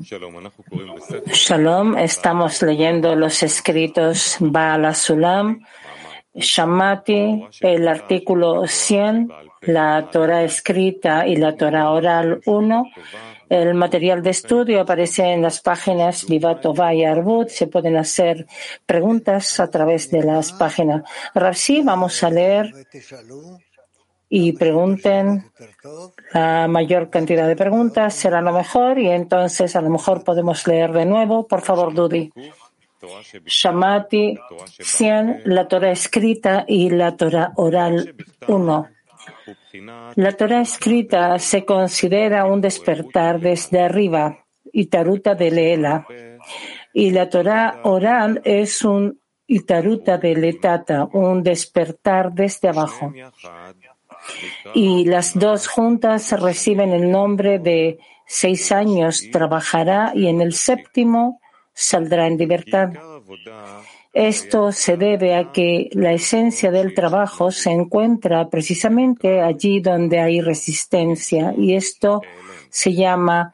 Shalom, estamos leyendo los escritos Baal HaSulam, Shamati, el artículo 100, la Torah escrita y la Torah oral 1. El material de estudio aparece en las páginas Livat Tová y Arbut. Se pueden hacer preguntas a través de las páginas. Rashi, vamos a leer y pregunten. La mayor cantidad de preguntas será lo mejor y entonces a lo mejor podemos leer de nuevo. Por favor, Dudi. Shamati 100, la Torah escrita y la Torah oral 1. La Torah escrita se considera un despertar desde arriba, Itaruta de Leela, y la Torah oral es un Itaruta de Letata, un despertar desde abajo. Y las dos juntas reciben el nombre de 6 años trabajará y en el 7º saldrá en libertad. Esto se debe a que la esencia del trabajo se encuentra precisamente allí donde hay resistencia, y esto se llama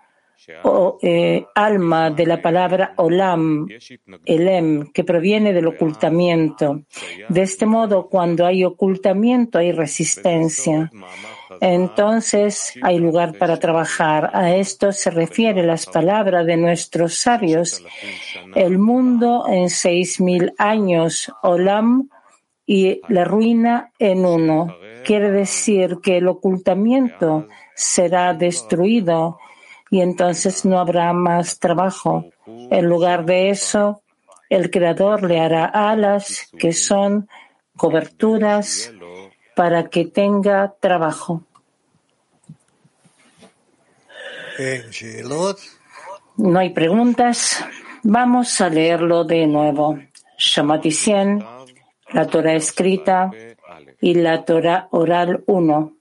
alma de la palabra olam, elem, que proviene del ocultamiento. De este modo, cuando hay ocultamiento, hay resistencia. Entonces, hay lugar para trabajar. A esto se refiere las palabras de nuestros sabios. El mundo en 6.000 años, olam, y la ruina en 1. Quiere decir que el ocultamiento será destruido y entonces no habrá más trabajo. En lugar de eso, el Creador le hará alas que son coberturas para que tenga trabajo. No hay preguntas. Vamos a leerlo de nuevo. Shamati 100, la Torah escrita y la Torah oral 1.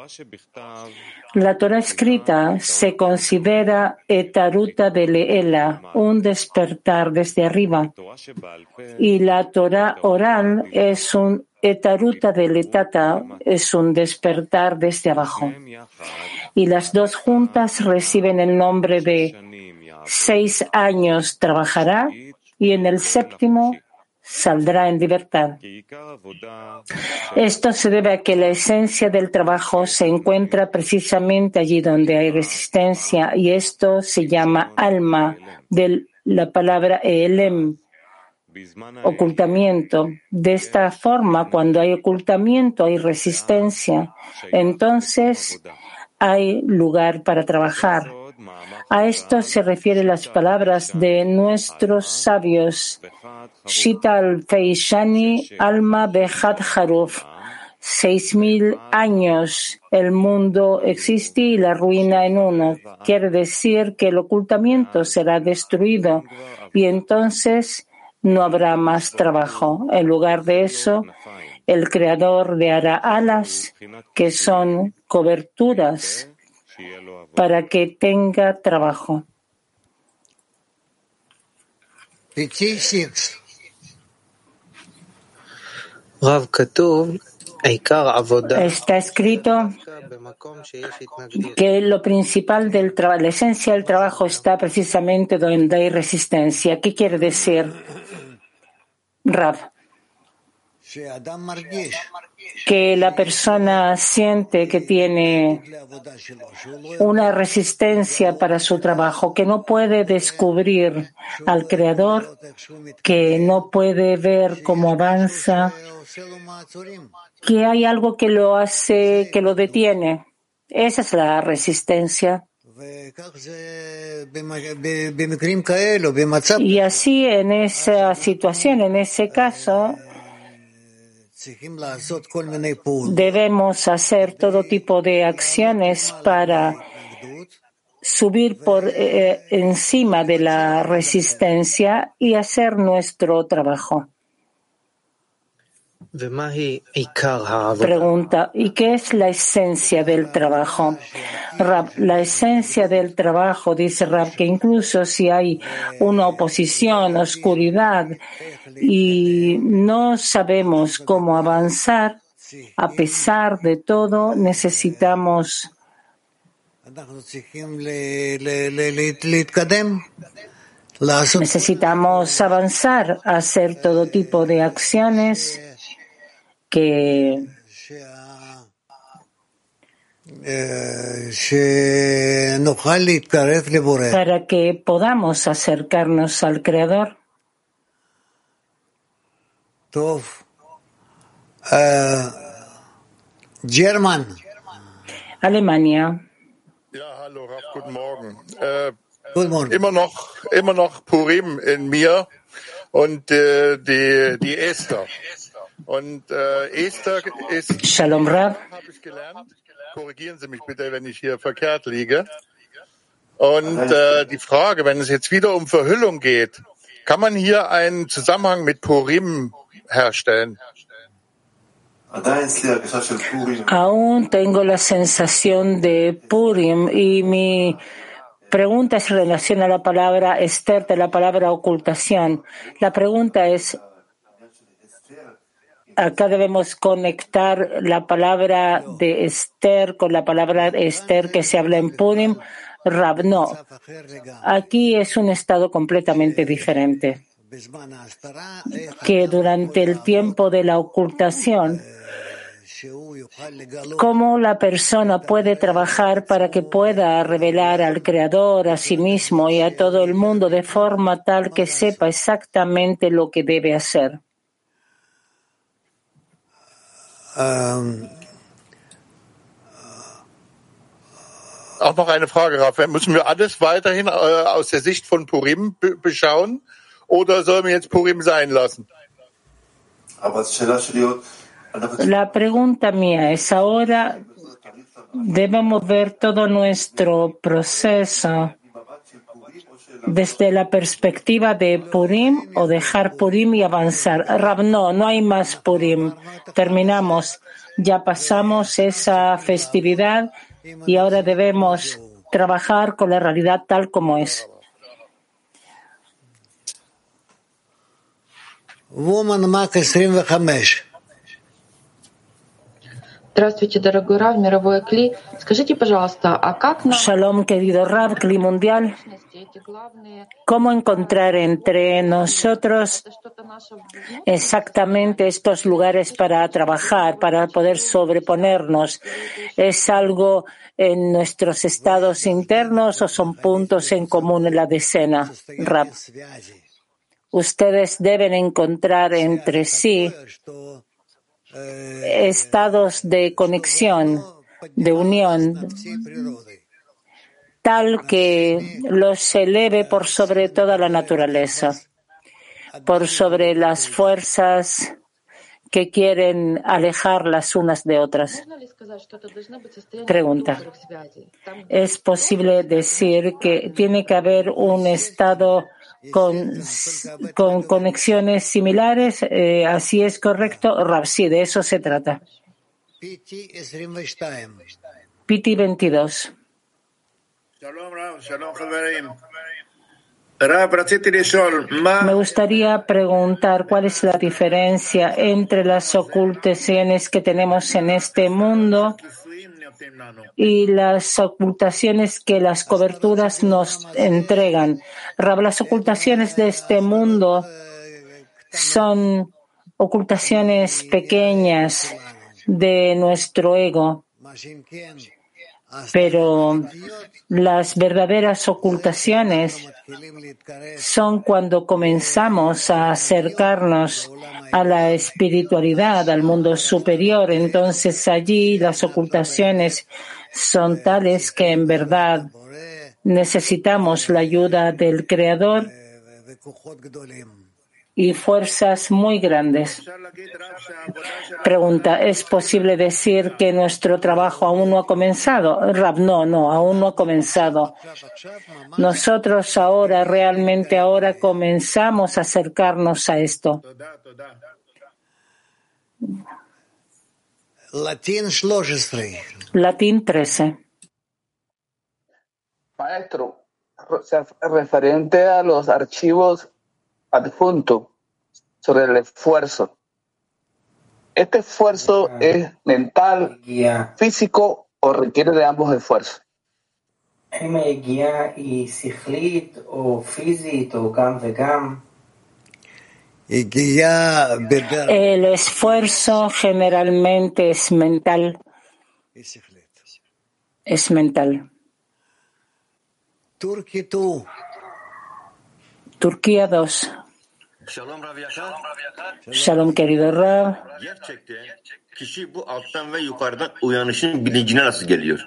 La Torah escrita se considera etaruta de Leela, un despertar desde arriba, y la Torah oral es un etaruta de Letata, es un despertar desde abajo. Y las dos juntas reciben el nombre de 6 años trabajará y en el 7º saldrá en libertad. Esto se debe a que la esencia del trabajo se encuentra precisamente allí donde hay resistencia, y esto se llama alma de la palabra elem, ocultamiento. De esta forma, cuando hay ocultamiento, hay resistencia. Entonces, hay lugar para trabajar. A esto se refieren las palabras de nuestros sabios. Shita alfei shani alma behad haruf. 6.000 años el mundo existe y la ruina en 1. Quiere decir que el ocultamiento será destruido y entonces no habrá más trabajo. En lugar de eso, el Creador le hará alas que son coberturas para que tenga trabajo. Está escrito que lo principal del trabajo, la esencia del trabajo está precisamente donde hay resistencia. ¿Qué quiere decir, Rav? Que la persona siente que tiene una resistencia para su trabajo, que no puede descubrir al Creador, que no puede ver cómo avanza, que hay algo que lo hace, que lo detiene. Esa es la resistencia. Y así en esa situación, en ese caso, debemos hacer todo tipo de acciones para subir por encima de la resistencia y hacer nuestro trabajo. Pregunta, ¿y qué es la esencia del trabajo? Rab, la esencia del trabajo, dice Rab, que incluso si hay una oposición, oscuridad, y no sabemos cómo avanzar, a pesar de todo, necesitamos Necesitamos avanzar, hacer todo tipo de acciones que para que podamos acercarnos al Creador. Alemania. Ja, hallo, Rav, guten Morgen. Immer noch Purim in mir und die Esther. Und Esther ist, Shalom Rav. habe ich gelernt. Korrigieren Sie mich bitte, wenn ich hier verkehrt liege. Und die Frage, wenn es jetzt wieder um Verhüllung geht, kann man hier einen Zusammenhang mit Purim herstellen? Aún tengo la sensación de Purim y mi pregunta es en relación a la palabra Esther, de la palabra ocultación. La pregunta es, acá debemos conectar la palabra de Esther con la palabra Esther que se habla en Purim. Rab, no. Aquí es un estado completamente diferente. Que durante el tiempo de la ocultación, cómo la persona puede trabajar para que pueda revelar al Creador, a sí mismo y a todo el mundo de forma tal que sepa exactamente lo que debe hacer. Auch noch eine Frage, Raphael. Müssen wir alles weiterhin aus der Sicht von Purim beschauen oder sollen wir jetzt Purim sein lassen? La pregunta mía es, ahora debemos ver todo nuestro proceso desde la perspectiva de Purim o dejar Purim y avanzar. Rab, no hay más Purim. Terminamos. Ya pasamos esa festividad y ahora debemos trabajar con la realidad tal como es. Woman Mark 25. Здравствуйте, дорогой Рав, мировой Кли. Скажите, пожалуйста, а как нам... Shalom, querido Rav, Kli Mundial. ¿Cómo encontrar entre nosotros exactamente estos lugares para trabajar, para poder sobreponernos? ¿Es algo en nuestros estados internos o son puntos en común en la decena? Rav, ustedes deben encontrar entre sí estados de conexión, de unión, tal que los eleve por sobre toda la naturaleza, por sobre las fuerzas que quieren alejar las unas de otras. Pregunta. ¿Es posible decir que tiene que haber un estado con conexiones similares? ¿Así es correcto? Rav, sí, de eso se trata. Piti 22. Me gustaría preguntar cuál es la diferencia entre las ocultaciones que tenemos en este mundo y las ocultaciones que las coberturas nos entregan. Las ocultaciones de este mundo son ocultaciones pequeñas de nuestro ego, pero las verdaderas ocultaciones son cuando comenzamos a acercarnos a la espiritualidad, al mundo superior. Entonces allí las ocultaciones son tales que en verdad necesitamos la ayuda del Creador y fuerzas muy grandes. Pregunta, ¿es posible decir que nuestro trabajo aún no ha comenzado? Rab, no, aún no ha comenzado. Nosotros realmente ahora comenzamos a acercarnos a esto. Latín 13. Maestro, referente a los archivos adjunto sobre el esfuerzo. ¿Este esfuerzo es mental, físico o requiere de ambos esfuerzos? El esfuerzo generalmente es mental. Es mental. Turquía 2. Shalom, querido Rav. Kişi bu alttan ve yukarıdan uyanışın bilincine nasıl geliyor?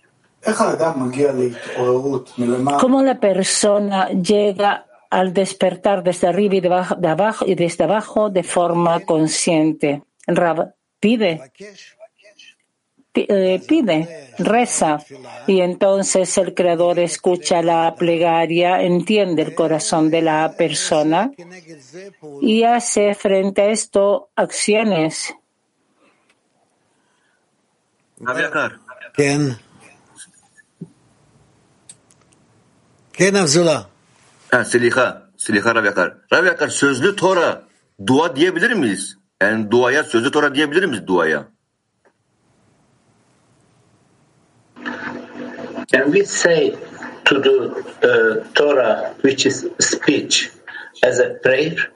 ¿Cómo la persona llega al despertar desde arriba y desde abajo de forma consciente? Rav pide, reza, y entonces el Creador escucha la plegaria, entiende el corazón de la persona y hace frente a esto acciones. Rav Yakar. Seliha Rav Yakar. Rav Yakar, sözlü Tora dua diyebilir miyiz? Yani duaya sözlü Tora diyebilir miyiz duaya? Can we say to the Torah, which is speech, as a prayer?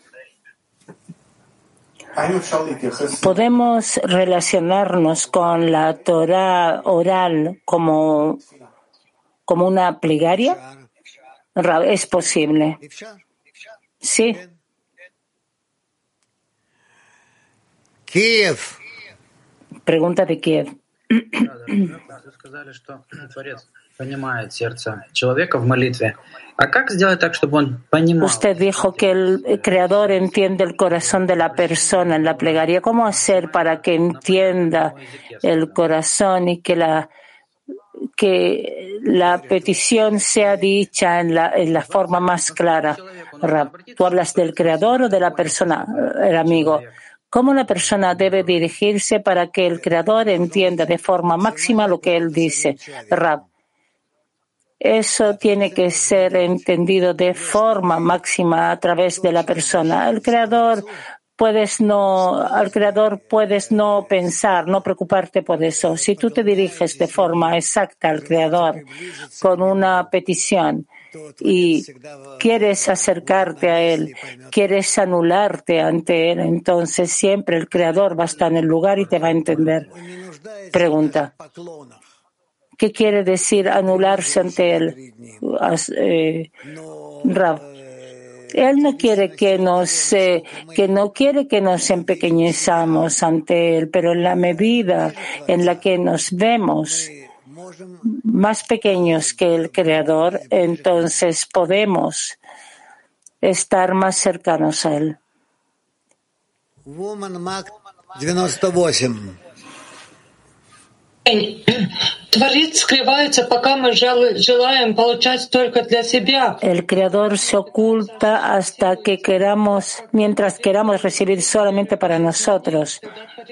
¿Podemos relacionarnos con la Torah oral como una plegaria? Es posible. Sí. Kiev. Pregunta de Kiev. Usted dijo que el Creador entiende el corazón de la persona en la plegaria. ¿Cómo hacer para que entienda el corazón y que la petición sea dicha en la forma más clara? ¿Tú hablas del Creador o de la persona, el amigo? ¿Cómo la persona debe dirigirse para que el Creador entienda de forma máxima lo que él dice? Rab, eso tiene que ser entendido de forma máxima a través de la persona. Al Creador puedes no pensar, no preocuparte por eso. Si tú te diriges de forma exacta al Creador con una petición y quieres acercarte a Él, quieres anularte ante Él, entonces siempre el Creador va a estar en el lugar y te va a entender. Pregunta. ¿Qué quiere decir anularse ante Él? Rav. Él no quiere que nos empequeñezamos ante Él, pero en la medida en la que nos vemos más pequeños que el Creador, entonces podemos estar más cercanos a Él. El Creador se oculta hasta que mientras queramos recibir solamente para nosotros.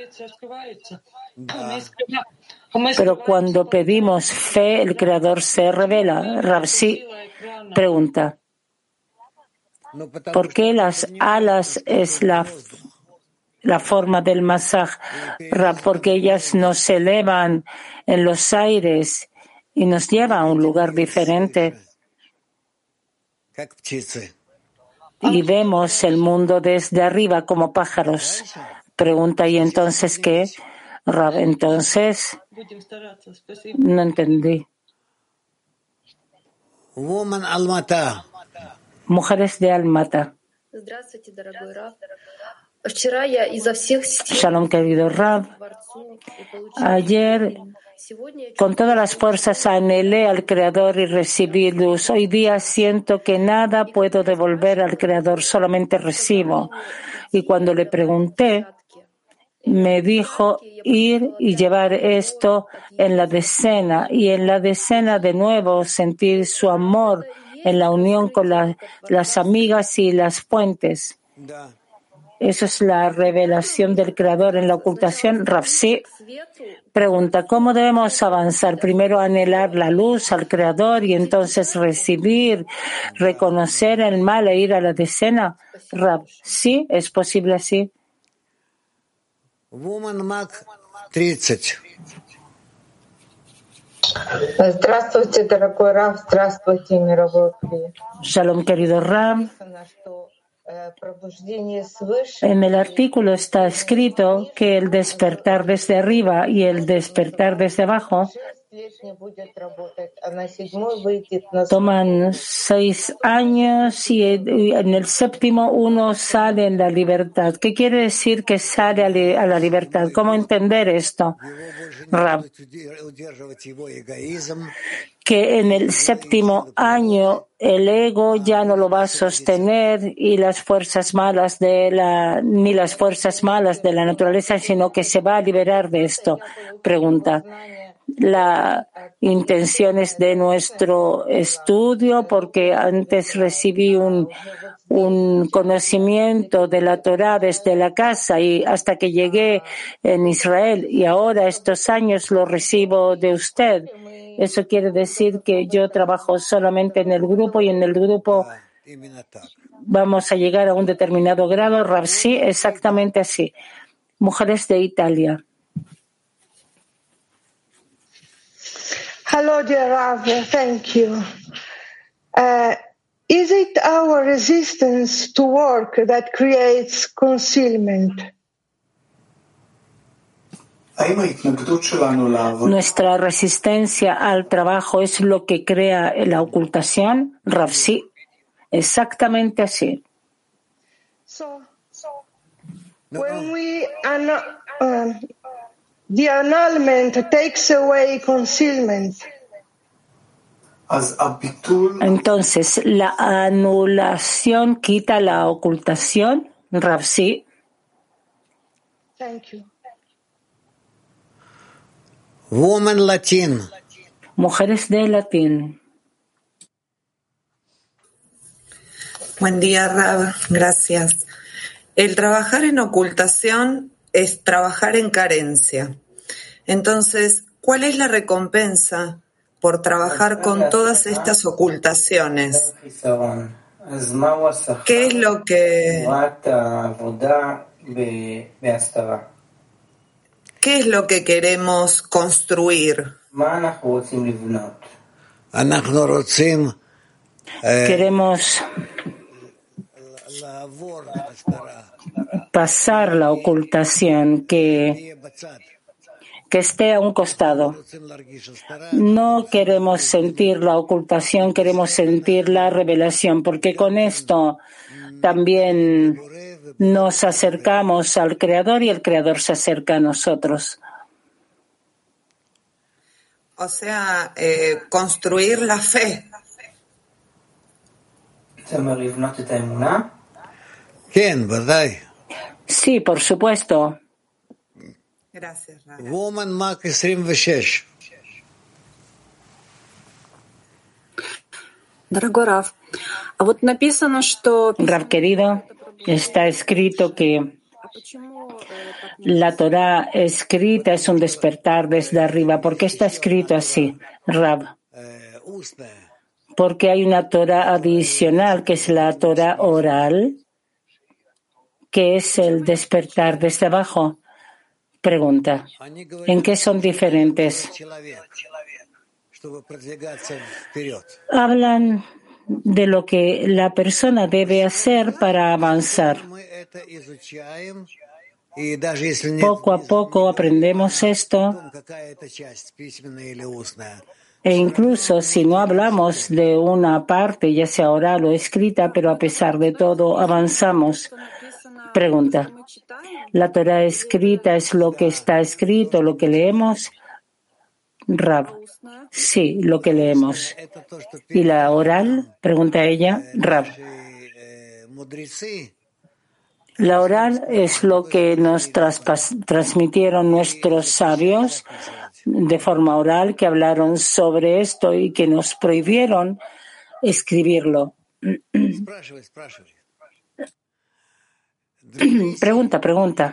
Pero cuando pedimos fe, el Creador se revela. Ravsi pregunta, ¿por qué las alas es la forma del masaj? Porque ellas nos elevan en los aires y nos llevan a un lugar diferente. Y vemos el mundo desde arriba como pájaros. Pregunta, ¿y entonces qué? Rab, entonces, no entendí. Mujeres de Almata. Shalom, querido Rab. Ayer, con todas las fuerzas, anhelé al Creador y recibí luz. Hoy día siento que nada puedo devolver al Creador, solamente recibo. Y cuando le pregunté, me dijo ir y llevar esto en la decena, y en la decena de nuevo sentir su amor en la unión con las amigas y las fuentes. Eso es la revelación del Creador en la ocultación. Ravsi pregunta, ¿cómo debemos avanzar? Primero anhelar la luz al Creador y entonces recibir, reconocer el mal e ir a la decena. Rav, sí, es posible así. Здравствуйте, дорогой Рав, здравствуйте, мировой Кли. Shalom, querido Rab. En el artículo está escrito que el despertar desde arriba y el despertar desde abajo toman 6 años y en el séptimo uno sale en la libertad. ¿Qué quiere decir que sale a la libertad? ¿Cómo entender esto, Rab? Que en el séptimo año el ego ya no lo va a sostener y las fuerzas malas ni las fuerzas malas de la naturaleza, sino que se va a liberar de esto. Pregunta. La intención es de nuestro estudio, porque antes recibí un conocimiento de la Torá desde la casa y hasta que llegué en Israel, y ahora estos años lo recibo de usted. Eso quiere decir que yo trabajo solamente en el grupo y en el grupo vamos a llegar a un determinado grado. Rav, sí, exactamente así. Mujeres de Italia. Hello, dear Rav. Thank you. Is it our resistance to work that creates concealment? ¿Nuestra resistencia al trabajo es lo que crea la ocultación? Rav, sí, exactamente así. So when the annulment takes away concealment. Entonces, ¿la anulación quita la ocultación? Rav, sí. Thank you. Woman Latin. Mujeres de latín. Buen día, Rav. Gracias. El trabajar en ocultación es trabajar en carencia. Entonces, ¿cuál es la recompensa por trabajar con todas estas ocultaciones? ¿Qué es lo que queremos construir? Queremos pasar la ocultación, que esté a un costado. No queremos sentir la ocultación, queremos sentir la revelación, porque con esto también nos acercamos al Creador y el Creador se acerca a nosotros. O sea, construir la fe. Sí, por supuesto. Gracias, Rav. Woman Mark 26. Дорогой Рав, а вот написано, что... Rav querido, está escrito que la Torá escrita es un despertar desde arriba. ¿Por qué está escrito así, Rav? Porque hay una Torá adicional, que es la Torá oral, que es el despertar desde abajo. Pregunta, ¿en qué son diferentes? Hablan de lo que la persona debe hacer para avanzar. Poco a poco aprendemos esto, e incluso si no hablamos de una parte, ya sea oral o escrita, pero a pesar de todo avanzamos. Pregunta, ¿la Torá escrita es lo que está escrito, lo que leemos? Rav, sí, lo que leemos. ¿Y la oral? Pregunta ella. Rav, la oral es lo que nos transmitieron nuestros sabios de forma oral, que hablaron sobre esto y que nos prohibieron escribirlo. Pregunta.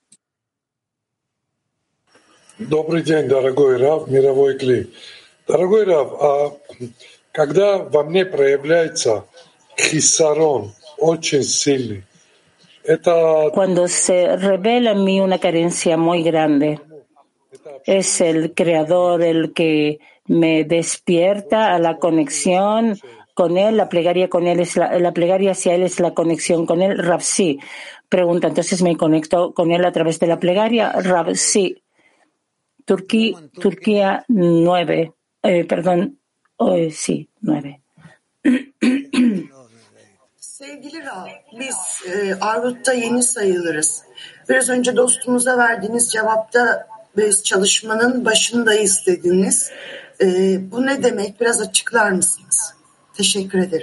Добрый день, дорогой Рав, мировой Кли. Дорогой Рав, а когда во мне проявляется хисарон очень сильный, это... Cuando se revela en mí una carencia muy grande, ¿es el Creador el que me despierta a la conexión con él, la plegaria con él es la plegaria hacia él es la conexión con él. Rav, sí. Pregunta, entonces me conecto con él a través de la plegaria. Rav, sí. Turquía 9. Sí, 9. Sevgili Rav, biz Armut'ta yeni sayılırız. Biraz önce dostumuza verdiğiniz cevapta biz çalışmanın başındayız dediniz. Bu ne demek? Biraz açıklar mısınız? Teşekkür ederim.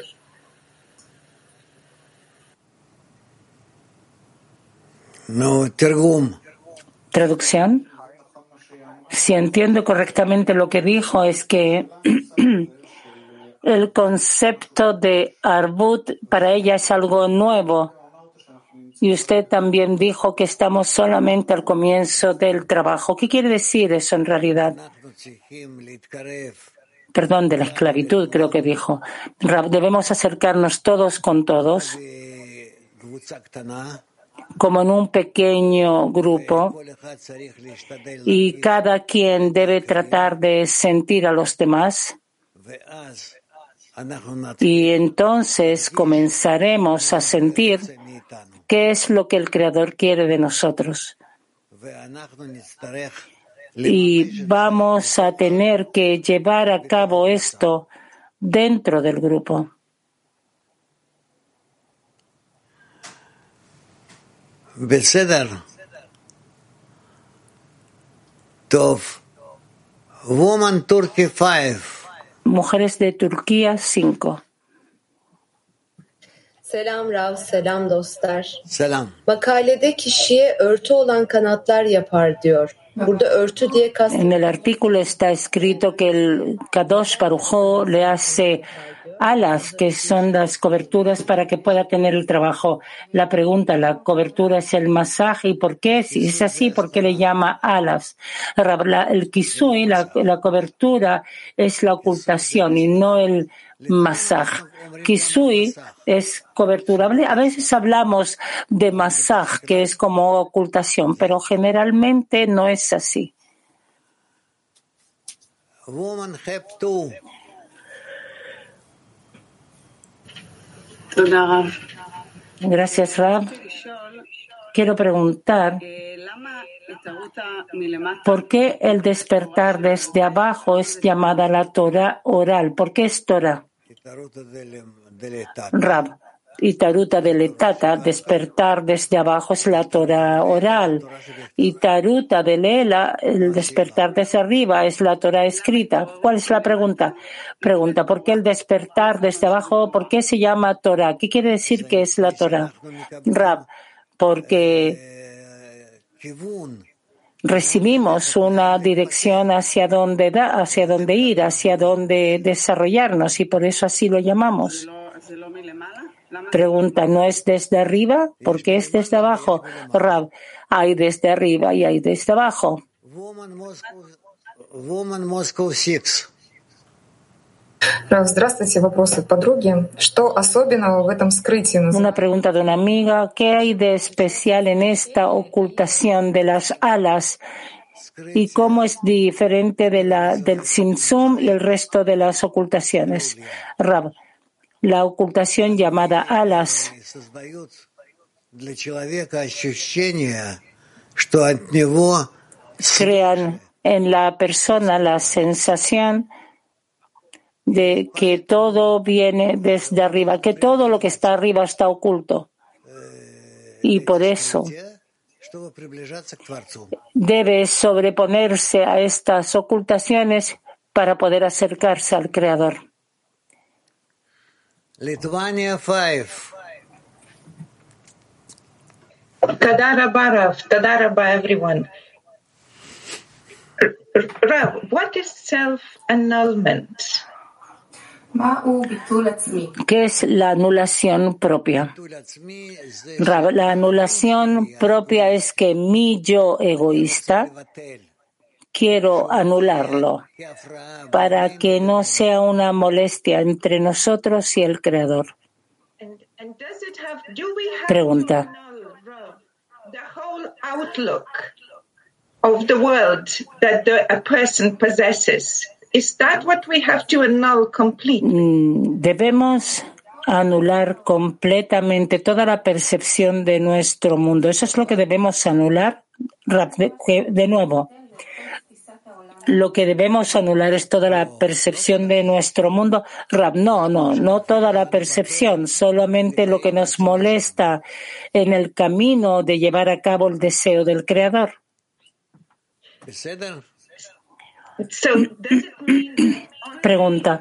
Traducción. Si entiendo correctamente lo que dijo es que el concepto de Arbut para ella es algo nuevo. Y usted también dijo que estamos solamente al comienzo del trabajo. ¿Qué quiere decir eso en realidad? Perdón, de la esclavitud, creo que dijo. Debemos acercarnos todos con todos, como en un pequeño grupo, y cada quien debe tratar de sentir a los demás. Y entonces comenzaremos a sentir qué es lo que el Creador quiere de nosotros. Y vamos a tener que llevar a cabo esto dentro del grupo. Beseder. Tov. Woman Turkey 5. Mujeres de Turquía 5. Selam Rav, selam dostlar. Selam. Makalede kişiye örtü olan kanatlar yapar diyor. Burada örtü diye En el artículo está escrito que el Kadosh Baruj Hu le hace alas, que son las coberturas para que pueda tener el trabajo. La pregunta, ¿la cobertura es el masaje? ¿Y por qué? Si es así, ¿por qué le llama alas? El kisui, la cobertura, es la ocultación y no el masaj. Kisui es cobertura. A veces hablamos de masaj, que es como ocultación, pero generalmente no es así. Gracias, Rab. Quiero preguntar, ¿por qué el despertar desde abajo es llamada la Torah oral? ¿Por qué es Torah? Rab, y Taruta de Letata, despertar desde abajo es la Torah oral. Y Taruta de Lela, el despertar desde arriba es la Torah escrita. ¿Cuál es la pregunta? Pregunta, ¿por qué el despertar desde abajo, por qué se llama Torah? ¿Qué quiere decir que es la Torah? Rab, porque recibimos una dirección hacia dónde ir, hacia dónde desarrollarnos, y por eso así lo llamamos. Pregunta, ¿no es desde arriba? ¿Por qué es desde abajo? Rab, hay desde arriba y hay desde abajo. Здравствуйте, вопрос от подруги. Что особенного в этом скрытии? Una pregunta de una amiga. ¿Qué hay de especial en esta ocultación de las alas? ¿Y cómo es diferente del Tzimtzum y el resto de las ocultaciones? Rab, la ocultación llamada alas crean en la persona la sensación de que todo viene desde arriba, que todo lo que está arriba está oculto. Y por eso debe sobreponerse a estas ocultaciones para poder acercarse al Creador. Lithuania 5. Tada rabba, Rav. Tada rabba, everyone. Rav, what is self-annulment? ¿Qué es la anulación propia? Rav, la anulación propia es que mi yo egoísta quiero anularlo para que no sea una molestia entre nosotros y el Creador. Pregunta. The whole outlook of the world that a person possesses Is that what we have to annul completely? Debemos anular completamente toda la percepción de nuestro mundo. Eso es lo que debemos anular. De nuevo, lo que debemos anular es toda la percepción de nuestro mundo. No toda la percepción, solamente lo que nos molesta en el camino de llevar a cabo el deseo del Creador. Pregunta.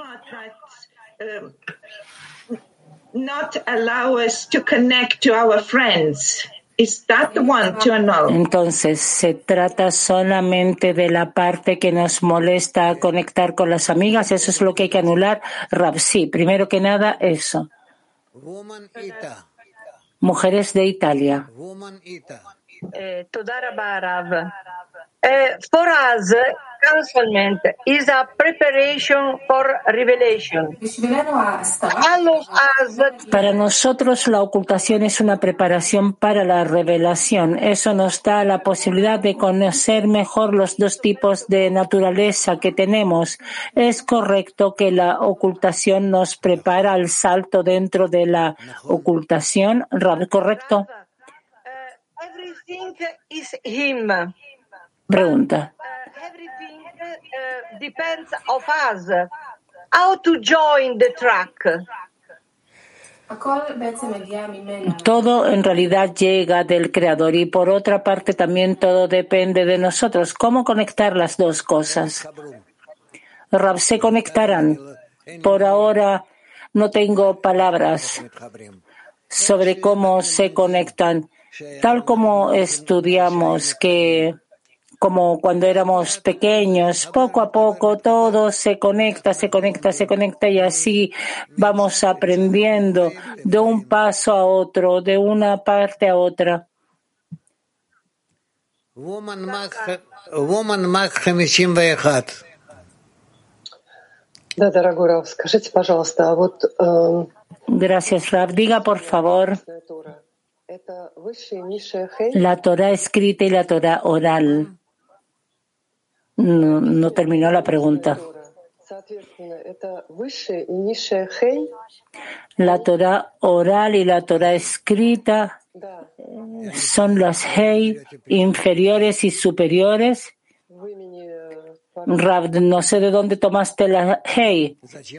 Not allow us to connect to our friends. Is that the one to annul? Entonces, ¿se trata solamente de la parte que nos molesta conectar con las amigas? ¿Eso es lo que hay que anular? Rav, sí, primero que nada, eso. Mujeres de Italia. Toda Rabba, Rav. For us, counseling is a preparation for revelation. Para nosotros, la ocultación es una preparación para la revelación. Eso nos da la posibilidad de conocer mejor los dos tipos de naturaleza que tenemos. Es correcto que la ocultación nos prepara al salto dentro de la ocultación. ¿Correcto? Everything is him. Pregunta. Everything depends of us. How to join the track? Todo en realidad llega del Creador y por otra parte también todo depende de nosotros. ¿Cómo conectar las dos cosas? Rav, se conectarán. Por ahora no tengo palabras sobre cómo se conectan. Tal como estudiamos que como cuando éramos pequeños, poco a poco todo se conecta y así vamos aprendiendo de un paso a otro, de una parte a otra. Woman Mac 51. Да, дорогой Рав, скажите, пожалуйста, а вот... Gracias, Rav. Diga, por favor, la Torah escrita y la Torah oral. No terminó la pregunta. La Torah oral y la Torah escrita son las Hei inferiores y superiores. Rav, no sé de dónde tomaste la Hei.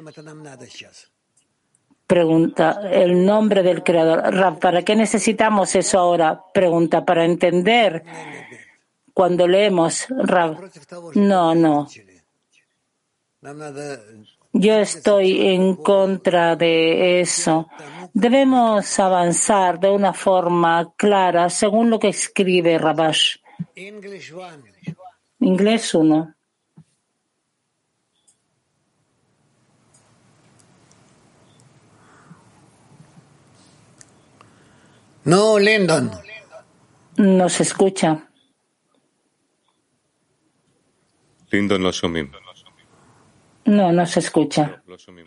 Pregunta, el nombre del Creador. Rav, ¿para qué necesitamos eso ahora? Pregunta, para entender cuando leemos. Rav, no. Yo estoy en contra de eso. Debemos avanzar de una forma clara según lo que escribe Rabash. Inglés 1. No, Lyndon. No se escucha. Lyndon, לא שומעים. No se escucha.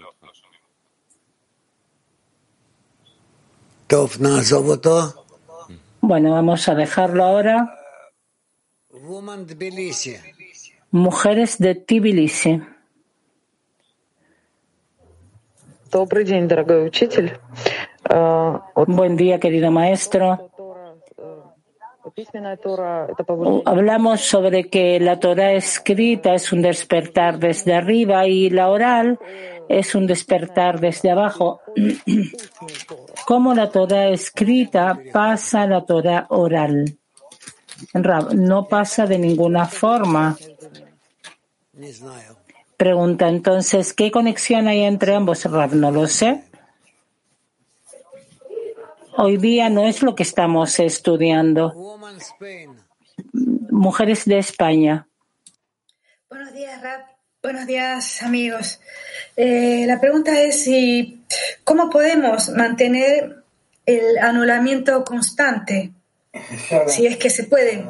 טוב, נעזוב אותו. Bueno, vamos a dejarlo ahora. Woman Tbilisi. Mujeres de Tbilisi. Добрый день, дорогой учитель. Buen día, querido maestro. Hablamos sobre que la Torah escrita es un despertar desde arriba y la oral es un despertar desde abajo. ¿Cómo la Torah escrita pasa a la Torah oral? No pasa de ninguna forma. Pregunta entonces, ¿qué conexión hay entre ambos? Rav, no lo sé. Hoy día no es lo que estamos estudiando. Mujeres de España. Buenos días, Rab. Buenos días, amigos. La pregunta es ¿cómo podemos mantener el anulamiento constante? Si es que se puede.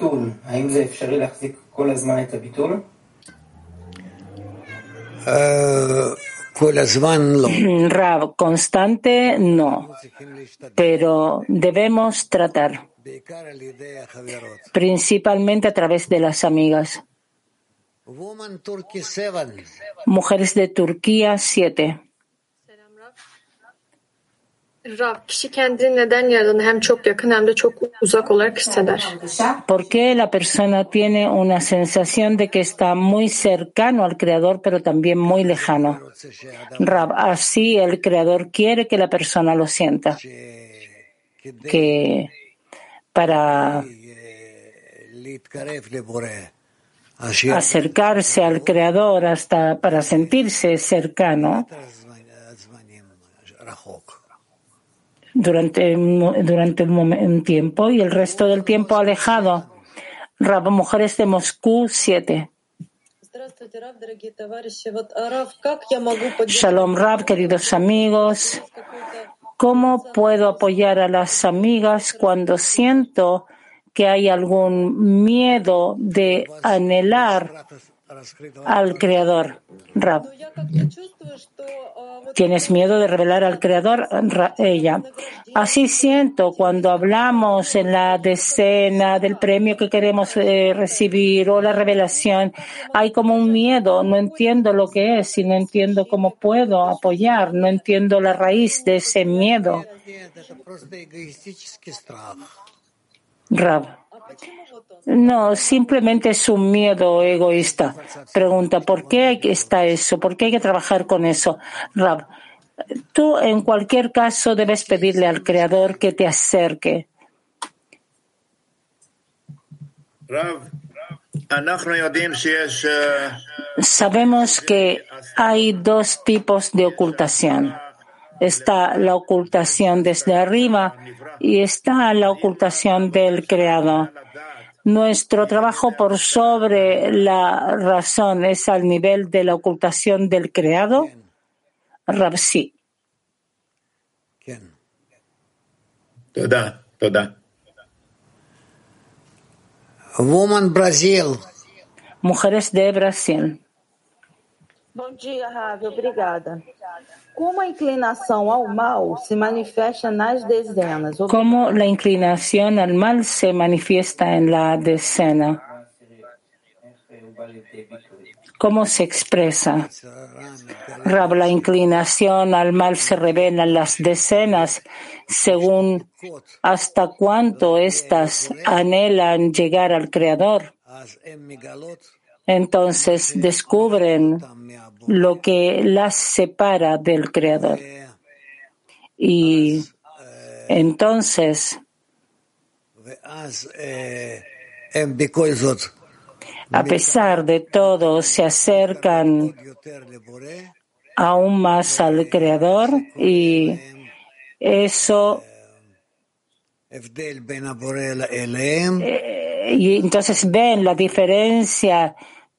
Rab, constante no, pero debemos tratar, principalmente a través de las amigas. Mujeres de Turquía 7. ¿Por qué la persona tiene una sensación de que está muy cercano al Creador, pero también muy lejano? Rab, así el Creador quiere que la persona lo sienta, que para acercarse al Creador, hasta para sentirse cercano, durante un tiempo y el resto del tiempo alejado. Rab, mujeres de Moscú 7. Shalom Rab, queridos amigos. ¿Cómo puedo apoyar a las amigas cuando siento que hay algún miedo de anhelar al Creador? Rab, ¿tienes miedo de revelar al Creador? Ella, así siento cuando hablamos en la decena del premio que queremos recibir o la revelación. Hay como un miedo, no entiendo lo que es y no entiendo cómo puedo apoyar, no entiendo la raíz de ese miedo. Rab, no, simplemente es un miedo egoísta. Pregunta, ¿por qué está eso? ¿Por qué hay que trabajar con eso? Rab, tú en cualquier caso debes pedirle al Creador que te acerque. Sabemos que hay dos tipos de ocultación. Está la ocultación desde arriba y está la ocultación del Creador. Nuestro trabajo por sobre la razón es al nivel de la ocultación del Creado. Rab, sí. Toda. Woman Brasil. Mujeres de Brasil. Bom dia, Ravi. Obrigada. ¿Cómo inclinación al mal se manifiesta nas dezenas? ¿Cómo la inclinación al mal se manifiesta en la decena? ¿Cómo se expresa? Rab, la inclinación al mal se revela en las decenas según hasta cuánto éstas anhelan llegar al Creador. Entonces descubren lo que las separa del Creador. Y entonces, a pesar de todo, se acercan aún más al Creador y eso y entonces ven la diferencia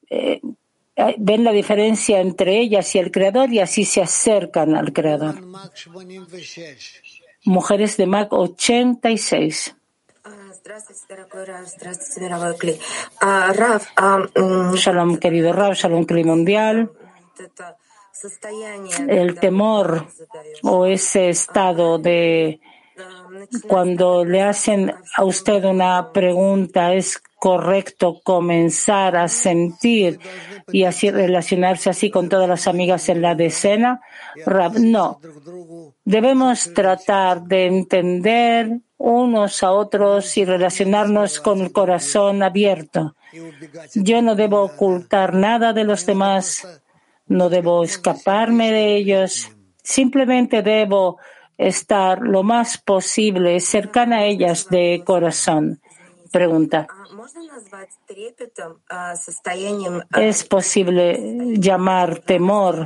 entre ellas y el Creador y así se acercan al Creador. Mujeres de Mac 86. Shalom, querido Rav, Shalom, Kli Mundial. El temor o ese estado de cuando le hacen a usted una pregunta, ¿es correcto comenzar a sentir y así relacionarse así con todas las amigas en la decena? Rav, no. Debemos tratar de entender unos a otros y relacionarnos con el corazón abierto. Yo no debo ocultar nada de los demás, no debo escaparme de ellos, simplemente debo estar lo más posible cercana a ellas de corazón. Pregunta. ¿Es posible llamar temor?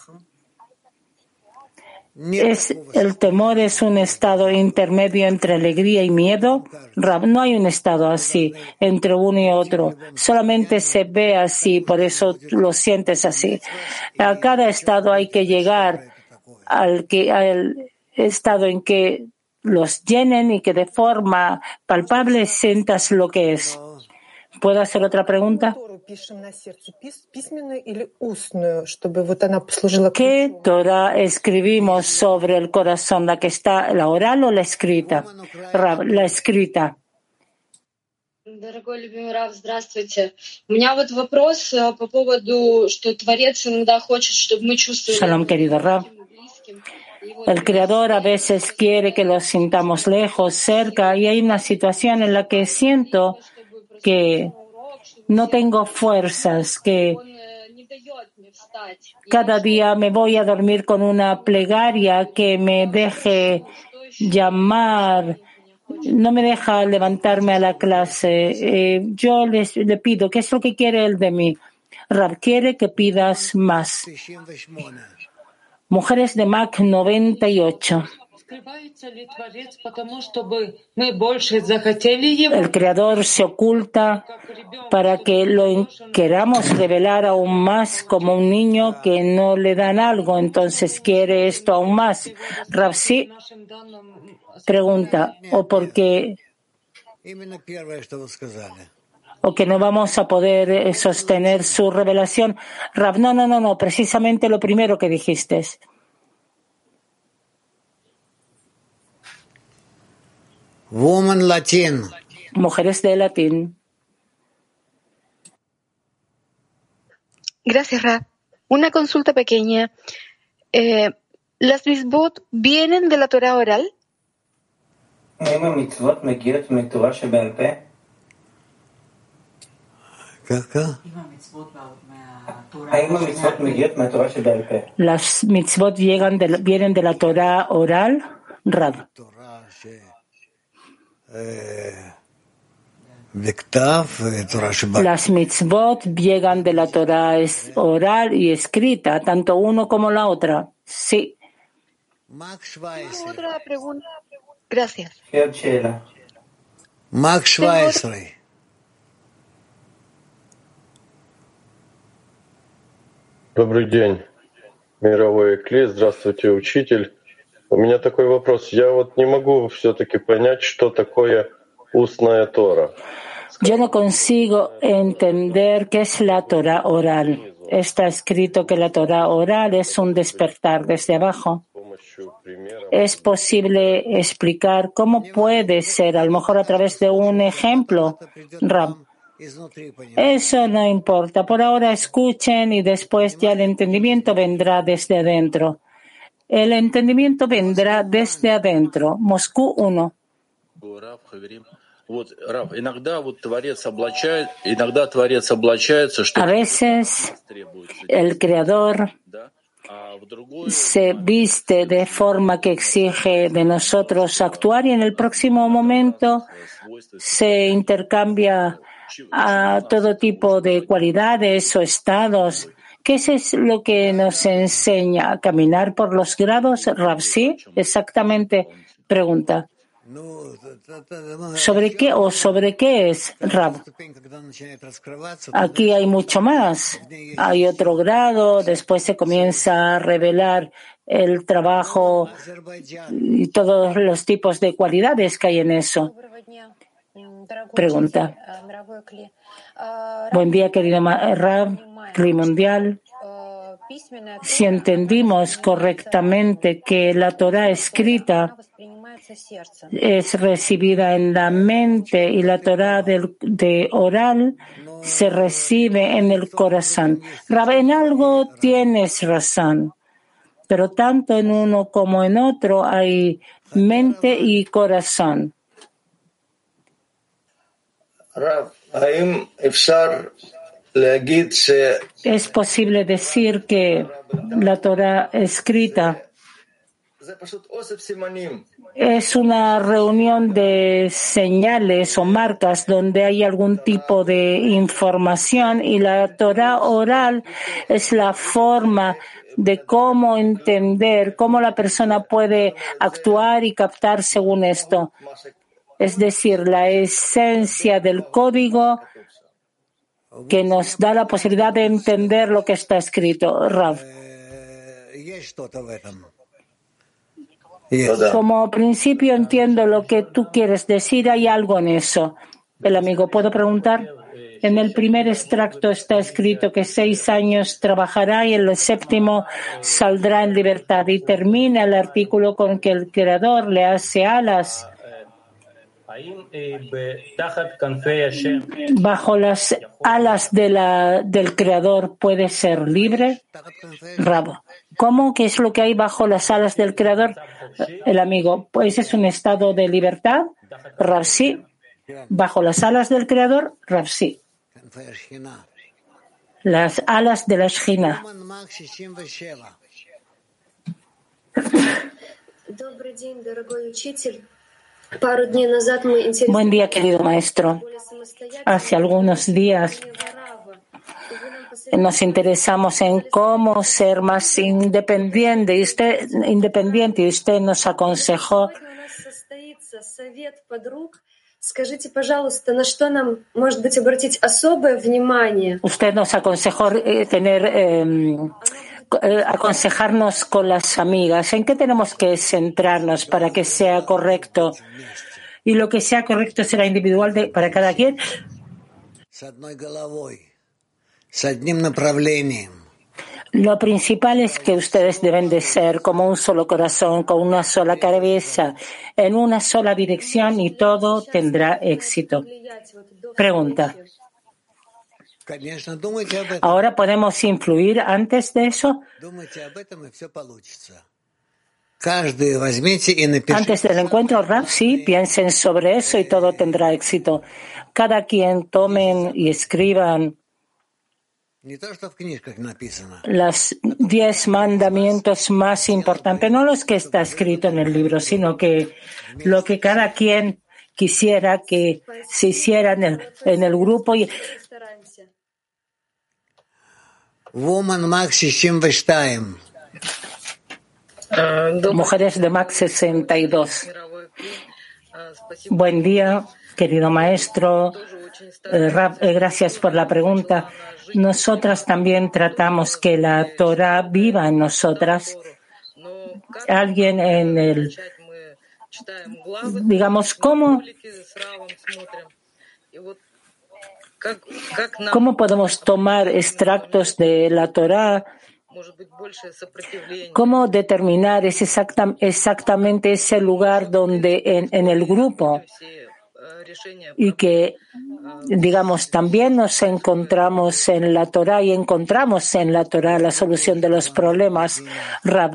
¿El temor es un estado intermedio entre alegría y miedo? Rab, no hay un estado así entre uno y otro. Solamente se ve así, por eso lo sientes así. A cada estado hay que llegar al estado en que los llenen y que de forma palpable sientas lo que es. ¿Puedo hacer otra pregunta? ¿Qué Torah escribimos sobre el corazón? ¿La que está, la oral o la escrita? La escrita. Дорогой любимый Рав, здравствуйте. У меня вот вопрос по поводу, что Творец иногда хочет, чтобы мы чувствовали... Shalom, querido Rav. El Creador a veces quiere que lo sintamos lejos, cerca, y hay una situación en la que siento que no tengo fuerzas, que cada día me voy a dormir con una plegaria que me deje llamar, no me deja levantarme a la clase. Yo le pido, ¿qué es lo que quiere él de mí? Rav quiere que pidas más. Mujeres de MAC 98. El Creador se oculta para que lo queramos revelar aún más como un niño que no le dan algo, entonces quiere esto aún más. Rav, sí. Pregunta, o porque o que no vamos a poder sostener su revelación. Rav, no, precisamente lo primero que dijiste. Woman Latin. Mujeres de latín. Gracias, Rav. Una consulta pequeña. ¿Las mitzvot vienen de la Torah oral? Las mitzvot vienen de la Torah oral, Rav. Las mitzvot llegan de la Torah oral y escrita, tanto uno como la otra. Sí. Otra pregunta. Gracias. Max Schweisser. Добрый день, мировой Кли. Здравствуйте, учитель. У меня такой вопрос. Я вот не могу все-таки понять, что такое устная Тора. Yo no consigo entender qué es la Torah oral. Está escrito que la Torah oral es un despertar desde abajo. ¿Es posible explicar cómo puede ser, a lo mejor a través de un ejemplo, Rav? Eso no importa. Por ahora escuchen y después ya el entendimiento vendrá desde adentro. El entendimiento vendrá desde adentro. Moscú 1. A veces el Creador se viste de forma que exige de nosotros actuar y en el próximo momento se intercambia a todo tipo de cualidades o estados. ¿Qué es lo que nos enseña a caminar por los grados? Rav, sí, exactamente. Pregunta. ¿Sobre qué o sobre qué es, Rav? Aquí hay mucho más. Hay otro grado, después se comienza a revelar el trabajo y todos los tipos de cualidades que hay en eso. Pregunta. Buen día, querido Rav, Cli Mundial. Si entendimos correctamente que la Torah escrita es recibida en la mente y la Torah de oral se recibe en el corazón. Rav, en algo tienes razón, pero tanto en uno como en otro hay mente y corazón. ¿Es posible decir que la Torah escrita es una reunión de señales o marcas donde hay algún tipo de información y la Torah oral es la forma de cómo entender, cómo la persona puede actuar y captar según esto? Es decir, la esencia del código que nos da la posibilidad de entender lo que está escrito. Rav. Como principio entiendo lo que tú quieres decir, hay algo en eso. El amigo, ¿puedo preguntar? En el primer extracto está escrito que 6 años trabajará y en el 7º saldrá en libertad y termina el artículo con que el Creador le hace alas. ¿Bajo las alas del Creador puede ser libre? Rab, ¿cómo? ¿Qué es lo que hay bajo las alas del Creador? El amigo, pues es un estado de libertad. Rab, sí. Bajo las alas del Creador, Rab, sí. Las alas de la Shejina. Buen día, querido maestro. Hace algunos días nos interesamos en cómo ser más independiente y usted nos aconsejó. Usted nos aconsejó aconsejarnos con las amigas. ¿En qué tenemos que centrarnos para que sea correcto? Y lo que sea correcto será individual para cada quien. Lo principal es que ustedes deben de ser como un solo corazón, con una sola cabeza, en una sola dirección y todo tendrá éxito. Pregunta. ¿Ahora podemos influir antes de eso? Antes del encuentro, Rab, sí, piensen sobre eso y todo tendrá éxito. Cada quien tomen y escriban los 10 mandamientos más importantes, no los que está escrito en el libro, sino que lo que cada quien quisiera que se hiciera en el grupo. Mujeres de Max 62. Buen día, querido maestro. Gracias por la pregunta. Nosotras también tratamos que la Torah viva en nosotras. Alguien en el, digamos, ¿cómo podemos tomar extractos de la Torah? ¿Cómo determinar exactamente ese lugar donde en el grupo? Y que, digamos, también nos encontramos en la Torah y encontramos en la Torah la solución de los problemas. Rab,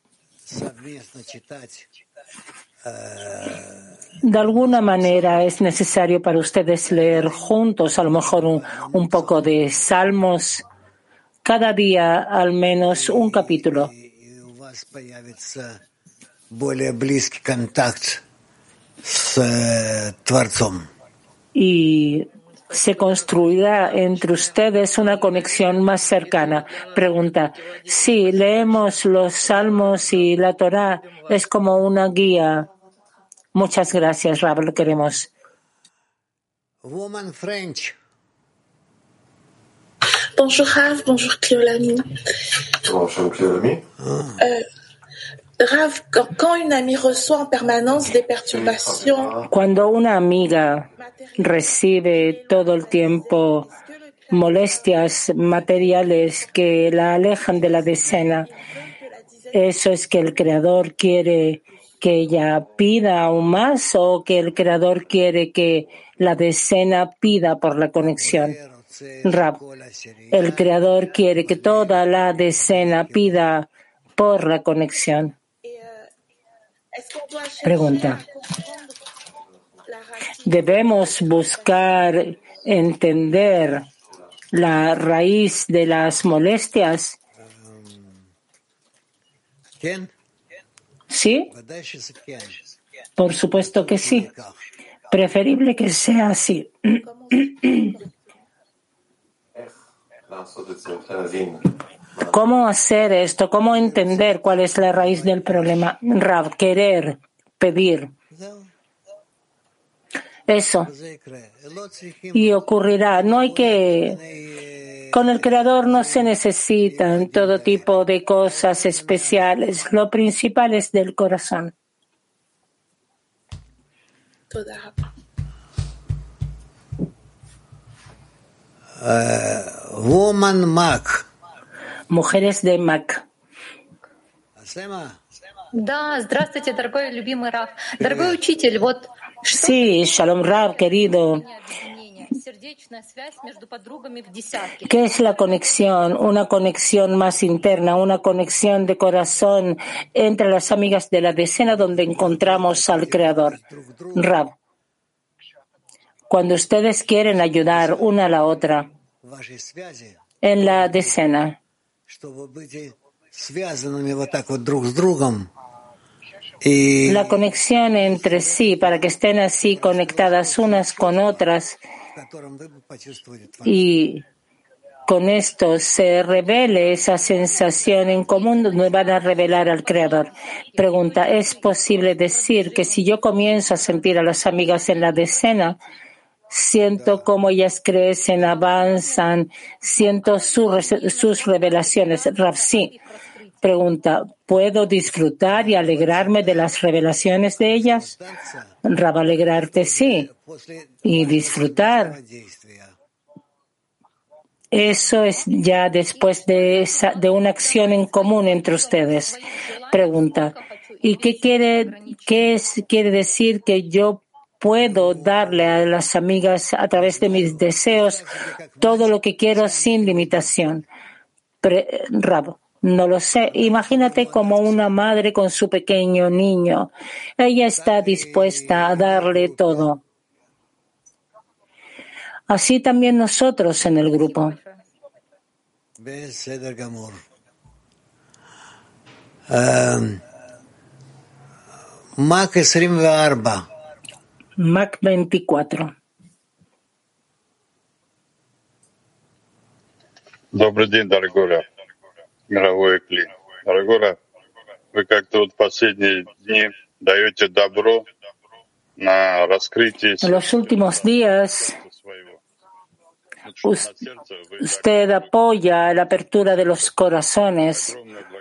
de alguna manera es necesario para ustedes leer juntos, a lo mejor un poco de Salmos, cada día al menos un capítulo. Y se construirá entre ustedes una conexión más cercana. Pregunta. Sí, leemos los Salmos y la Torá es como una guía. Muchas gracias, Rab, lo queremos. Woman French. Bonjour Rav, bonjour Cléolami. Bonjour Cléolami. Rav, quand une amie reçoit en permanence des perturbations. Cuando una amiga recibe todo el tiempo molestias materiales que la alejan de la decena, ¿eso es que el Creador quiere que ella pida aún más o que el Creador quiere que la decena pida por la conexión? Rab, el Creador quiere que toda la decena pida por la conexión. Pregunta. ¿Debemos buscar entender la raíz de las molestias? ¿Sí? Por supuesto que sí. Preferible que sea así. ¿Cómo hacer esto? ¿Cómo entender cuál es la raíz del problema? Rav, querer, pedir. Eso. Y ocurrirá. No hay que... Con el Creador no se necesitan todo tipo de cosas especiales. Lo principal es del corazón. Woman Mac. Mujeres de Mac. Да, здравствуйте, дорогой любимый Рав. Дорогой учитель, вот Sí, Shalom Rab, querido. ¿Qué es la conexión? Una conexión más interna, una conexión de corazón entre las amigas de la decena donde encontramos al Creador. Rab, cuando ustedes quieren ayudar una a la otra en la decena, la conexión entre sí, para que estén así conectadas unas con otras y con esto se revele esa sensación en común donde van a revelar al Creador. Pregunta, ¿es posible decir que si yo comienzo a sentir a las amigas en la decena, siento cómo ellas crecen, avanzan, siento sus revelaciones? Rav, sí. Pregunta, ¿puedo disfrutar y alegrarme de las revelaciones de ellas? Rav, alegrarte sí. Y disfrutar. Eso es ya después de una acción en común entre ustedes. Pregunta, ¿y qué quiere decir que yo puedo darle a las amigas a través de mis deseos todo lo que quiero sin limitación? Rav, no lo sé. Imagínate como una madre con su pequeño niño. Ella está dispuesta a darle todo. Así también nosotros en el grupo. Mac 24. Добрый день, дорогой Рав, мировой Кли. Дорогой Рав, вы как-то вот последние дни даете добро на раскрытие En los últimos días, usted apoya la apertura de los corazones.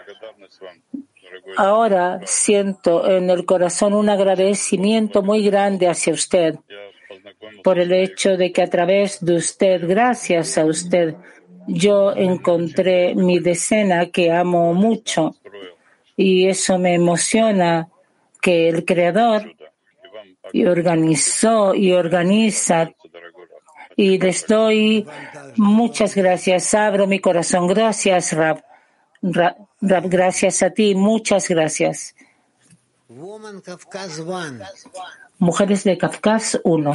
Ahora siento en el corazón un agradecimiento muy grande hacia usted por el hecho de que a través de usted, gracias a usted, yo encontré mi decena que amo mucho y eso me emociona que el Creador organizó y organiza y les doy muchas gracias. Abro mi corazón. Gracias, Rab. Rab, gracias a ti. Muchas gracias. Mujeres de Kafkas 1.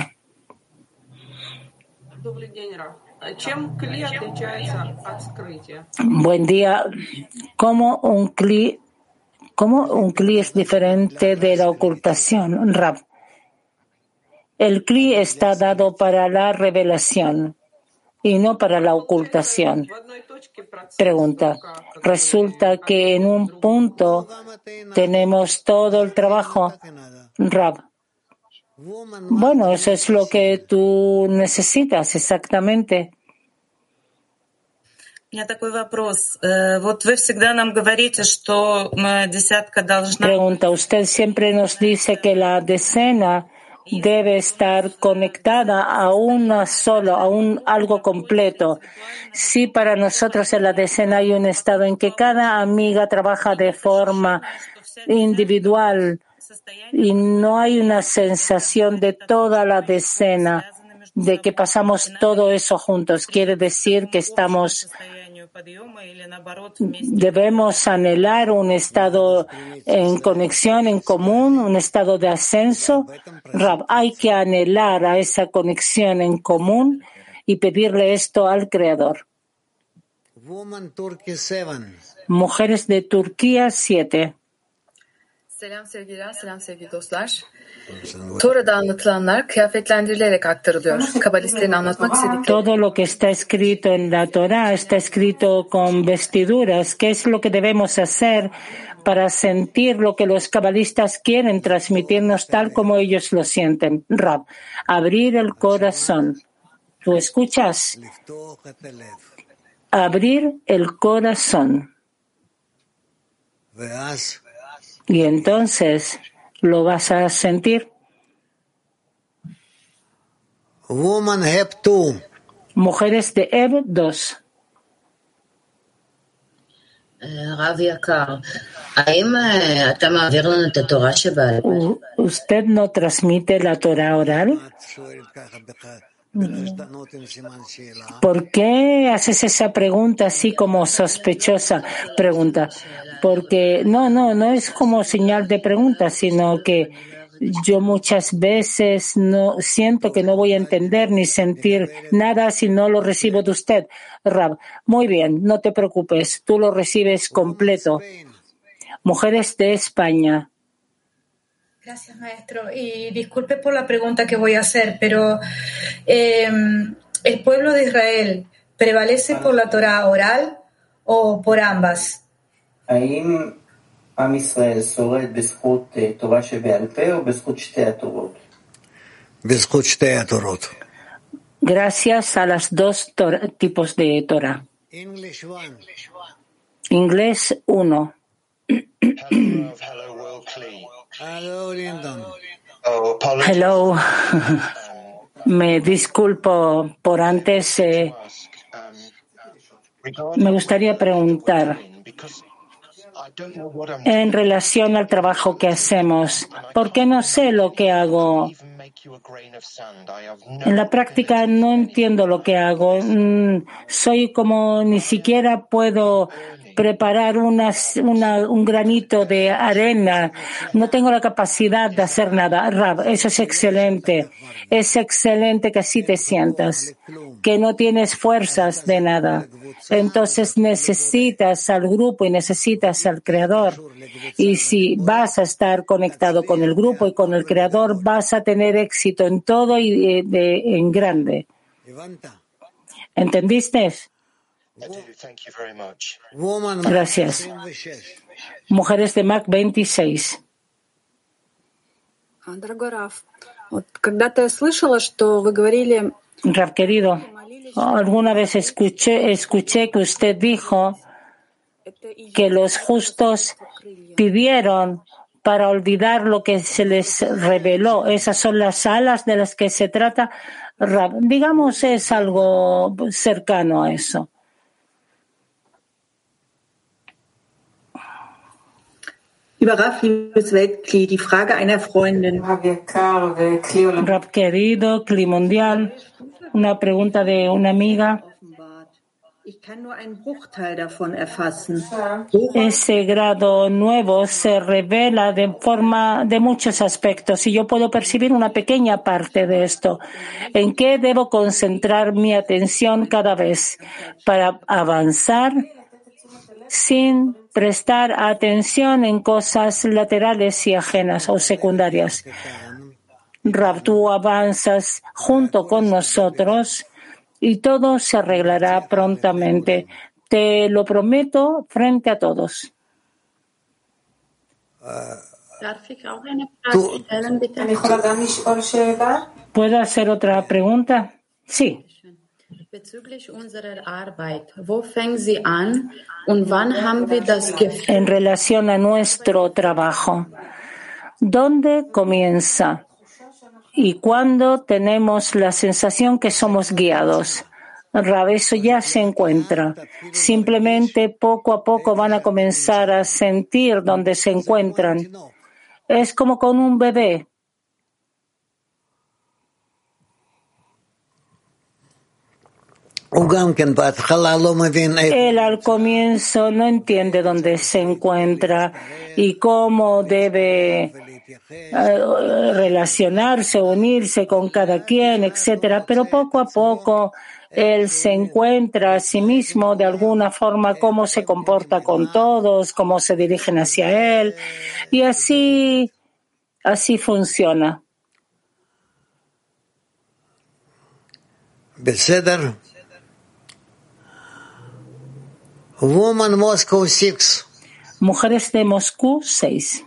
Buen día. ¿Cómo un cli es diferente de la ocultación? Rab. El cli está dado para la revelación y no para la ocultación. Pregunta. Resulta que en un punto tenemos todo el trabajo. Rab. Bueno, eso es lo que tú necesitas exactamente. Pregunta, usted siempre nos dice que la decena debe estar conectada a una solo, a algo completo. Si para nosotros en la decena hay un estado en que cada amiga trabaja de forma individual y no hay una sensación de toda la decena, de que pasamos todo eso juntos, quiere decir que debemos anhelar un estado en conexión, en común, un estado de ascenso. Rab, hay que anhelar a esa conexión en común y pedirle esto al Creador. Mujeres de Turquía 7. Selam sevgiler, selam sevgili dostlar. Tora'da anlatılanlar kıyafetlendirilerek aktarılıyor. Kabalistlerin anlatmak istedikleri. Todo lo que está escrito en la Torah está escrito con vestiduras. ¿Qué es lo que debemos hacer para sentir lo que los cabalistas quieren transmitirnos tal como ellos lo sienten? Rab, abrir el corazón. ¿Tú escuchas? Abrir el corazón. Y entonces lo vas a sentir. Mujeres de Eb 2. ¿Usted no transmite la Torah oral? ¿Por qué haces esa pregunta así como sospechosa pregunta? Porque no es como señal de pregunta, sino que yo muchas veces no siento que no voy a entender ni sentir nada si no lo recibo de usted, Rab. Muy bien, no te preocupes, tú lo recibes completo. Mujeres de España. Gracias, maestro. Y disculpe por la pregunta que voy a hacer, pero ¿el pueblo de Israel prevalece por la Torah oral o por ambas? Gracias a las dos tipos de Torah. Inglés 1. Hello. Me disculpo por antes. Me gustaría preguntar en relación al trabajo que hacemos, porque no sé lo que hago. En la práctica no entiendo lo que hago. Soy como ni siquiera puedo preparar un granito de arena. No tengo la capacidad de hacer nada. Rab, eso es excelente. Es excelente que así te sientas, que no tienes fuerzas de nada. Entonces necesitas al grupo y necesitas al Creador. Y si vas a estar conectado con el grupo y con el Creador, vas a tener éxito en todo y en grande. ¿Entendiste? Gracias. Mujeres de Mac 26. Rav querido, alguna vez escuché que usted dijo que los justos pidieron para olvidar lo que se les reveló. Esas son las alas de las que se trata. Rav, digamos, es algo cercano a eso. Lieber Rav, liebes Weltkli, die Frage einer Freundin. Rav querido, Kli mundial, una pregunta de una amiga. Ese grado nuevo se revela de muchos aspectos y yo puedo percibir una pequeña parte de esto. ¿En qué debo concentrar mi atención cada vez para avanzar sin prestar atención en cosas laterales y ajenas o secundarias? Rav, tú avanzas junto con nosotros y todo se arreglará prontamente. Te lo prometo frente a todos. ¿Puedo hacer otra pregunta? Sí. En relación a nuestro trabajo, ¿dónde comienza y cuándo tenemos la sensación que somos guiados? Rav, eso ya se encuentra. Simplemente poco a poco van a comenzar a sentir dónde se encuentran. Es como con un bebé. Él al comienzo no entiende dónde se encuentra y cómo debe relacionarse, unirse con cada quien, etcétera. Pero poco a poco él se encuentra a sí mismo de alguna forma, cómo se comporta con todos, cómo se dirigen hacia él, y así funciona. Beseder. Woman Moscow 6. Mujeres de Moscú 6.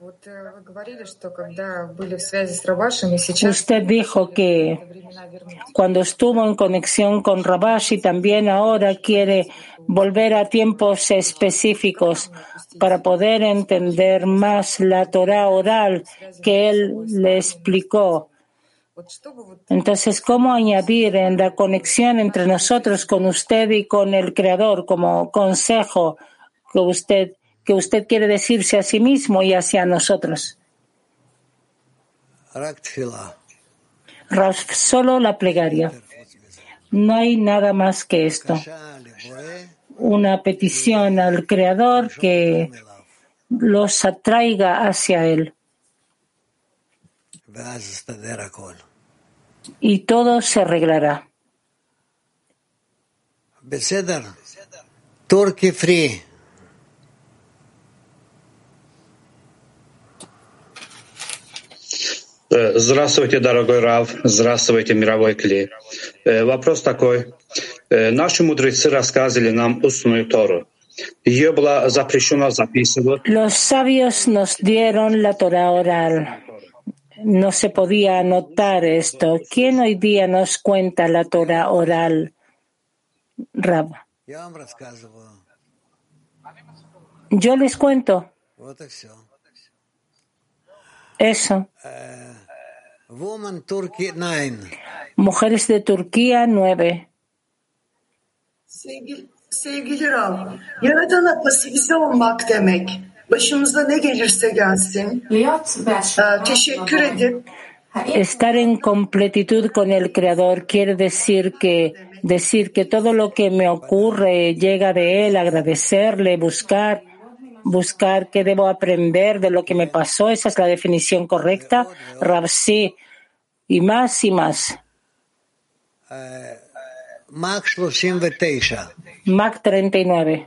Usted dijo que cuando estuvo en conexión con Rabash y también ahora quiere volver a tiempos específicos para poder entender más la Torah oral que él le explicó. Entonces, ¿cómo añadir en la conexión entre nosotros con usted y con el Creador como consejo que usted quiere decirse a sí mismo y hacia nosotros. Rav, solo la plegaria. No hay nada más que esto. Una petición al Creador que los atraiga hacia Él. Y todo se arreglará. Turkey free. Здравствуйте, дорогой Рав. Здравствуйте, мировой Кли. Вопрос такой. Наши мудрецы рассказывали нам устную Тору. Ее было запрещено записывать. Los sabios nos dieron la Torah oral. No se podía anotar esto. ¿Quién hoy día nos cuenta la Torah oral? Rab. Yo les cuento. Eso. Mujeres de Turquía 9. Sevgili Rav, Yaradan'a pasifize olmak demek. Başımıza ne gelirse gelsin. Teşekkür edip. Estar en completitud con el Creador quiere decir que todo lo que me ocurre llega de Él, agradecerle, buscar qué debo aprender de lo que me pasó. Esa es la definición correcta. Rav, sí. Y más y más. Mac 39.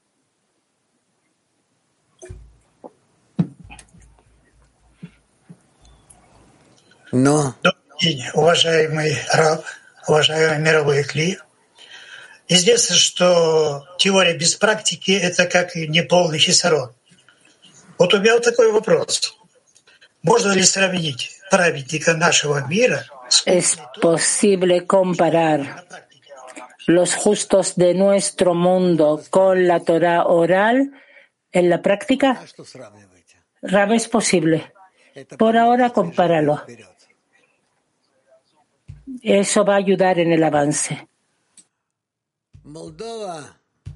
No. Добрый день, уважаемый Рав, уважаемый мировой Кли. Известно, что теория без практики — это как неполный хисарон. Вот у меня вот такой вопрос. Можно ли сравнить праведника нашего мира? ¿Es posible comparar los justos de nuestro mundo con la Torah oral en la práctica? Rab, es posible. Por ahora, compáralo. Eso va a ayudar en el avance. Moldova.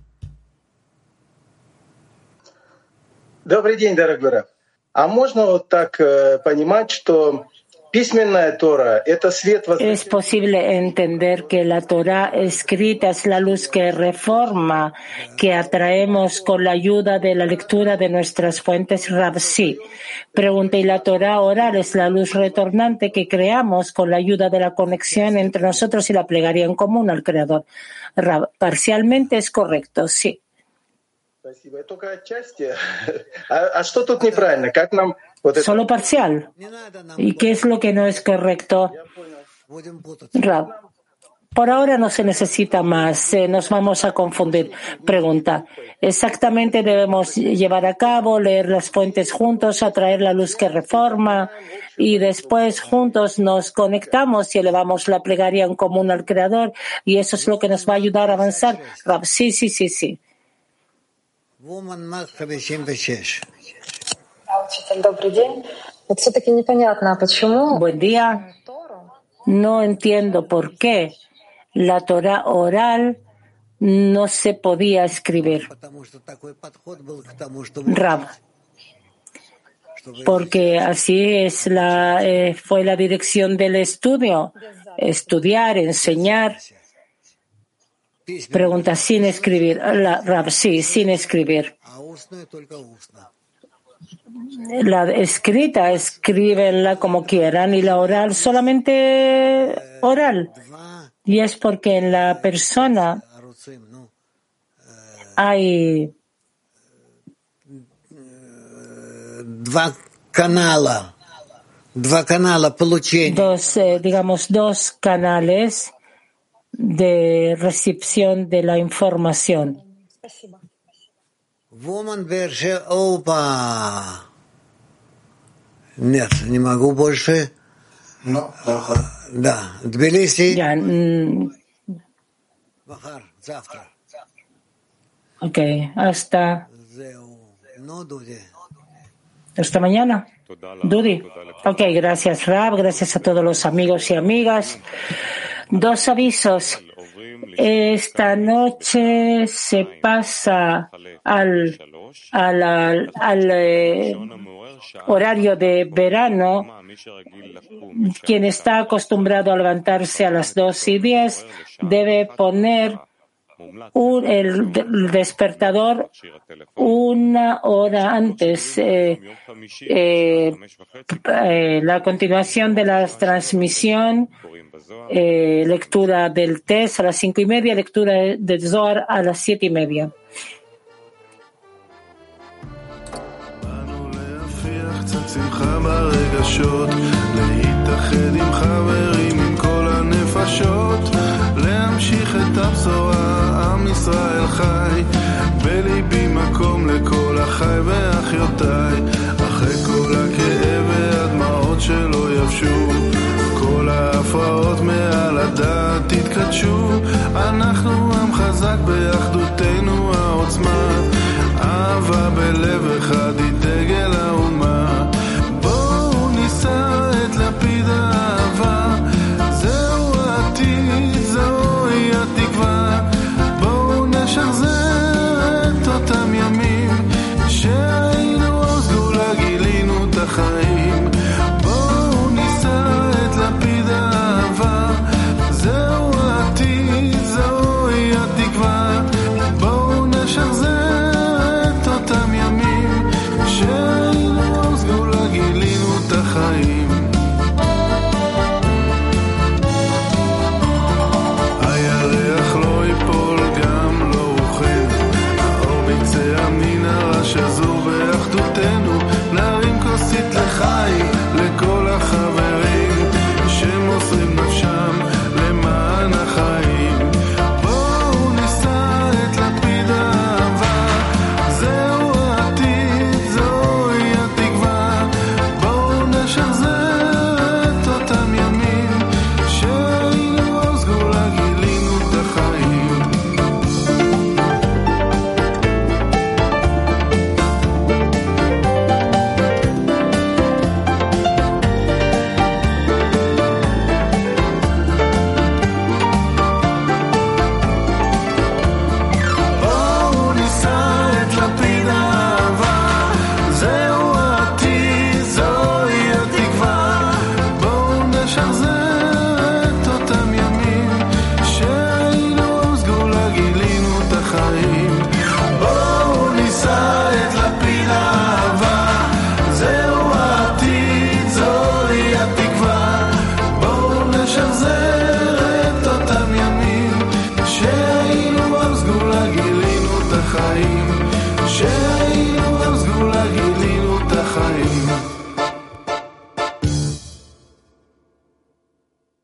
Добрый день, дорогой Рав. А можно вот так понимать, что письменная Тора — это свет возвращения? Es posible entender que la Torah escrita es la luz que reforma, que atraemos con la ayuda de la lectura de nuestras fuentes. Rav, sí. Pregunta, ¿y la Torah oral es la luz retornante que creamos con la ayuda de la conexión entre nosotros y la plegaria en común al Creador? Rav, parcialmente es correcto, sí. Спасибо. Только отчасти. А что тут неправильно? Как нам вот это... Solo parcial. ¿Y qué es lo que no es correcto? Rav, por ahora no se necesita más. Nos vamos a confundir. Pregunta. Exactamente debemos llevar a cabo, leer las fuentes juntos, atraer la luz que reforma y después juntos nos conectamos y elevamos la plegaria en común al Creador y eso es lo que nos va a ayudar a avanzar. Rav, sí, sí, sí, sí. Добрый день. Вот все-таки непонятно, почему... Buen día. No entiendo por qué la Torah oral no se podía escribir. Rav, porque así es fue la dirección del estudio, estudiar, enseñar. Pregunta, sin escribir. Rav, sí, sin escribir. La escrita, escríbenla como quieran, y la oral solamente oral. Y es porque en la persona hay dos canales de recepción de la información. Нет, не могу больше. No, Да, Тбилиси. Завтра. Okay, hasta mañana. Dudi. Ok, gracias Rab, gracias a todos los amigos y amigas. Dos avisos. esta noche se pasa al horario de verano. Quien está acostumbrado a levantarse a las 2:10 debe poner el despertador 1 hora antes. La continuación de la transmisión, lectura del Tes a las 5:30, lectura del Zohar a las 7:30. שמחה ברגשות, להתאחד עם חברים, עם כל הנפשות, להמשיך את הבשורה, עם ישראל חי בליבי